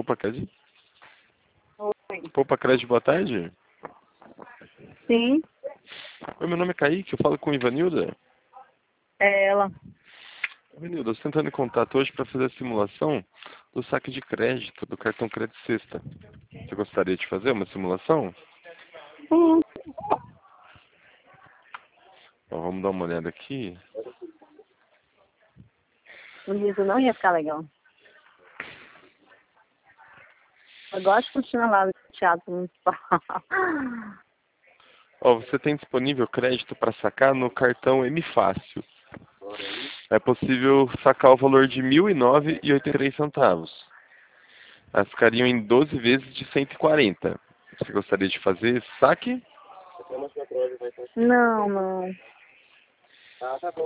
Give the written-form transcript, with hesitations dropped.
Poupa Crédito? Oi. Poupa Crédito, boa tarde. Sim, Oi, meu nome é Kaique, eu falo com Ivanilda. é ela. Ivanilda, eu estou entrando em contato hoje para fazer a simulação do saque de crédito do cartão Crédito Sexta. Você gostaria de fazer uma simulação? Sim. Então, vamos dar uma olhada aqui. Isso não ia ficar legal. Eu gosto de continuar lá no teatro municipal. Ó, você tem disponível crédito para sacar no cartão M Fácil. É possível sacar o valor de R$ 1.009,83. Elas ficariam em 12 vezes de 140. Você gostaria de fazer esse saque? Não, não.